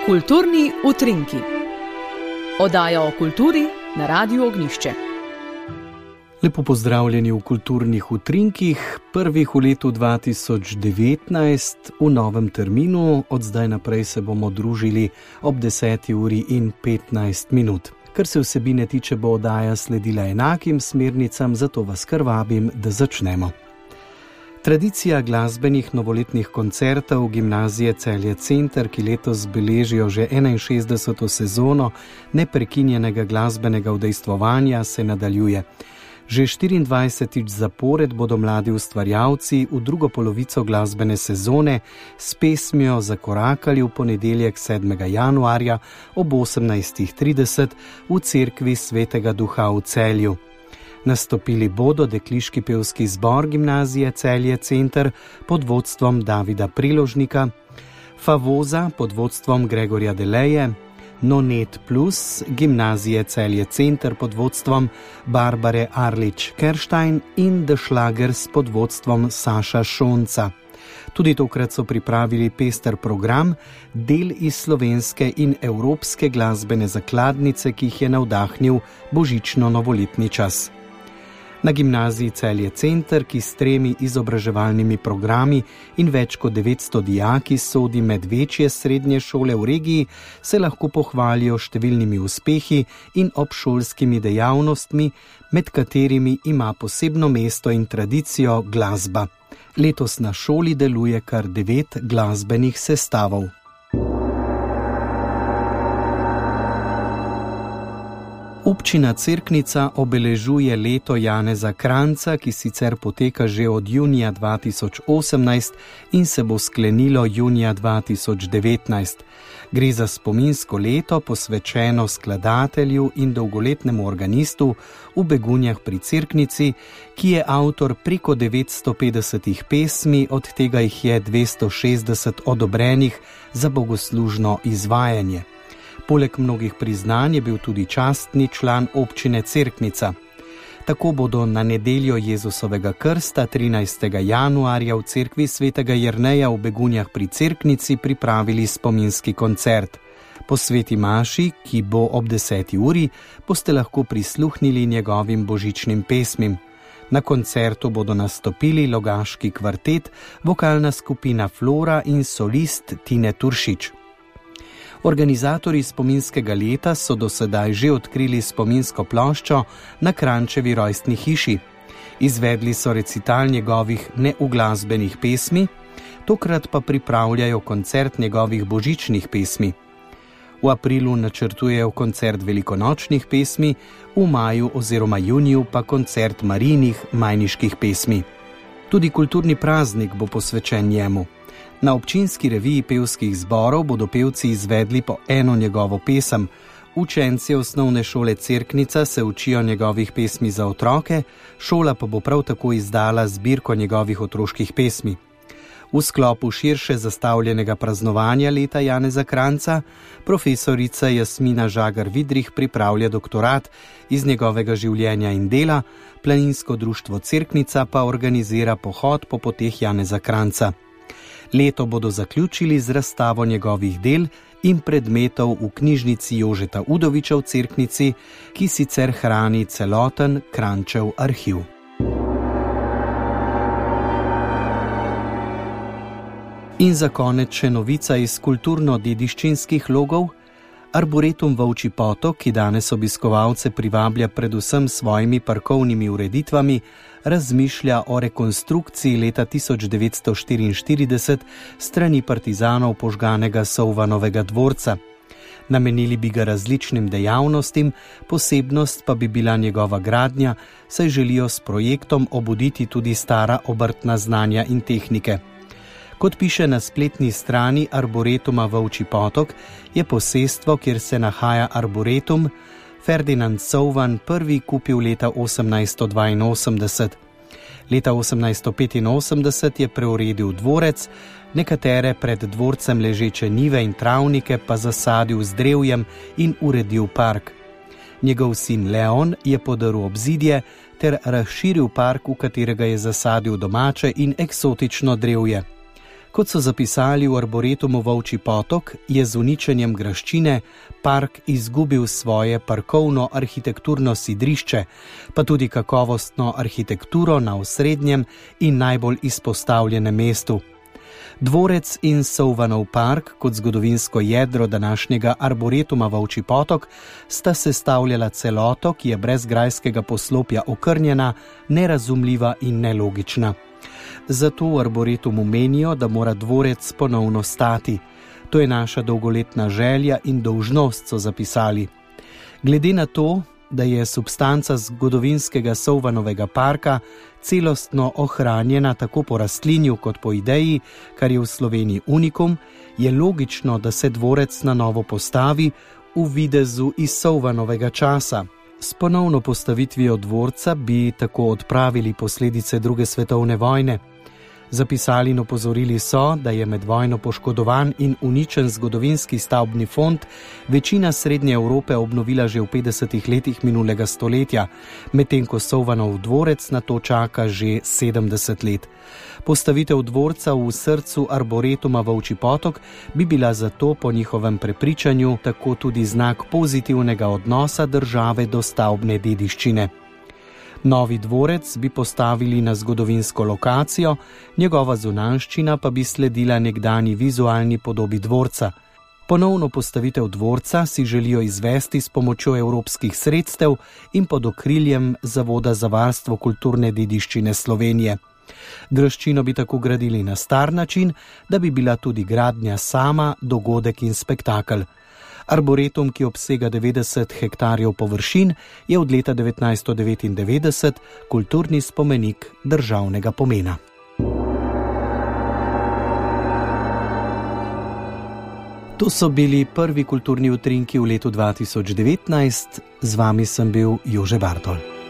Kulturni utrinki. Oddaja o kulturi na Radiu Ognjišče. Lepo pozdravljeni v kulturnih utrinkih, prvih v letu 2019, v novem terminu. Od zdaj naprej se bomo družili ob 10:15. Kar se vsebine tiče, bo oddaja sledila enakim smernicam, zato vas kar vabim, da začnemo. Tradicija glasbenih novoletnih koncertov Gimnazije Celje Center, ki letos beležijo že 61. sezono neprekinjenega glasbenega udejstvovanja, se nadaljuje. Že 24. zapored bodo mladi ustvarjalci v drugo polovico glasbene sezone s pesmijo zakorakali v ponedeljek 7. januarja ob 18:30 v cerkvi Svetega Duha v Celju. Nastopili bodo dekliški pevski zbor Gimnazije Celje Center pod vodstvom Davida Priložnika, Favoza pod vodstvom Gregorja Deleje, Nonet Plus Gimnazije Celje Center pod vodstvom Barbare Arlič-Kerštajn in The Schlagers pod vodstvom Saša Šonca. Tudi tokrat so pripravili pester program, del iz slovenske in evropske glasbene zakladnice, ki jih je navdahnil božično-novoletni čas. Na Gimnaziji Celje Center, ki s 3 izobraževalnimi programi in več kot 900 dijaki sodi med večje srednje šole v regiji, se lahko pohvalijo številnimi uspehi in obšolskimi dejavnostmi, med katerimi ima posebno mesto in tradicijo glasba. Letos na šoli deluje kar 9 glasbenih sestavov. Občina Cerknica obeležuje leto Janeza Kranjca, ki sicer poteka že od junija 2018 in se bo sklenilo junija 2019. Gre za spominsko leto, posvečeno skladatelju in dolgoletnemu organistu v Begunjah pri Cerknici, ki je avtor preko 950 pesmi, od tega jih je 260 odobrenih za bogoslužno izvajanje. Poleg mnogih priznanj je bil tudi častni član občine Cerknica. Tako bodo na nedeljo Jezusovega krsta 13. januarja v cerkvi Svetega Jerneja v Begunjah pri Cerknici pripravili spominski koncert. Po sveti maši, ki bo ob 10. uri, boste lahko prisluhnili njegovim božičnim pesmim. Na koncertu bodo nastopili Logaški kvartet, vokalna skupina Flora in solist Tine Turšič. Organizatorji spominskega leta so do sedaj že odkrili spominsko ploščo na Kranjčevi rojstni hiši. Izvedli so recital njegovih neuglasbenih pesmi, tokrat pa pripravljajo koncert njegovih božičnih pesmi. V aprilu načrtujejo koncert velikonočnih pesmi, v maju oziroma juniju pa koncert Marijinih majniških pesmi. Tudi kulturni praznik bo posvečen njemu. Na občinski reviji pevskih zborov bodo pevci izvedli po eno njegovo pesem. Učenci osnovne šole Cerknica se učijo njegovih pesmi za otroke, šola pa bo prav tako izdala zbirko njegovih otroških pesmi. V sklopu širše zastavljenega praznovanja leta Janeza Kranjca profesorica Jasmina Žagar-Vidrih pripravlja doktorat iz njegovega življenja in dela, Planinsko društvo Cerknica pa organizira pohod po poteh Janeza Kranjca. Leto bodo zaključili z razstavo njegovih del in predmetov v knjižnici Jožeta Udoviča v Cerknici, ki sicer hrani celoten Kranjčev arhiv. In za konec še novica iz kulturno-dediščinskih logov. Arboretum Volčji Potok, ki danes obiskovalce privablja predvsem svojimi parkovnimi ureditvami, razmišlja o rekonstrukciji leta 1944 strani partizanov požganega Sovvanovega dvorca. Namenili bi ga različnim dejavnostim, posebnost pa bi bila njegova gradnja, saj želijo s projektom obuditi tudi stara obrtna znanja in tehnike. Kot piše na spletni strani Arboretuma Volčji Potok, je posestvo, kjer se nahaja arboretum, Ferdinand Sovvan prvi kupil leta 1882. Leta 1885 je preuredil dvorec, nekatere pred dvorcem ležeče njive in travnike pa zasadil z drevjem in uredil park. Njegov sin Leon je podaril obzidje ter razširil park, v katerega je zasadil domače in eksotično drevje. Kot so zapisali v Arboretumu Volčji potok, je z uničenjem graščine park izgubil svoje parkovno-arhitekturno sidrišče, pa tudi kakovostno arhitekturo na osrednjem in najbolj izpostavljenem mestu. Dvorec in Sovvanov park kot zgodovinsko jedro današnjega Arboretuma Volčji potok sta sestavljala celoto, ki je brez grajskega poslopja okrnjena, nerazumljiva in nelogična. Zato v Arboretumu menijo, da mora dvorec ponovno stati. To je naša dolgoletna želja in dolžnost, so zapisali. Glede na to, da je substanca zgodovinskega Sovvanovega parka celostno ohranjena tako po rastlinju kot po ideji, kar je v Sloveniji unikum, je logično, da se dvorec na novo postavi v videzu iz Sovvanovega časa. S ponovno postavitvijo dvorca bi tako odpravili posledice druge svetovne vojne. Zapisali in opozorili so, da je med vojno poškodovan in uničen zgodovinski stavbni fond večina Srednje Evrope obnovila že v 50 letih minulega stoletja, medtem ko Sovvanov dvorec na to čaka že 70 let. Postavitev dvorca v srcu Arboretuma Volčji potok bi bila zato po njihovem prepričanju tako tudi znak pozitivnega odnosa države do stavbne dediščine. Novi dvorec bi postavili na zgodovinsko lokacijo, njegova zunanjščina pa bi sledila nekdanji vizualni podobi dvorca. Ponovno postavitev dvorca si želijo izvesti s pomočjo evropskih sredstev in pod okriljem Zavoda za varstvo kulturne dediščine Slovenije. Graščino bi tako gradili na star način, da bi bila tudi gradnja sama dogodek in spektakel. Arboretum, ki obsega 90 hektarjev površin, je od leta 1999 kulturni spomenik državnega pomena. To so bili prvi kulturni utrinki v letu 2019. Z vami sem bil Jože Bartol.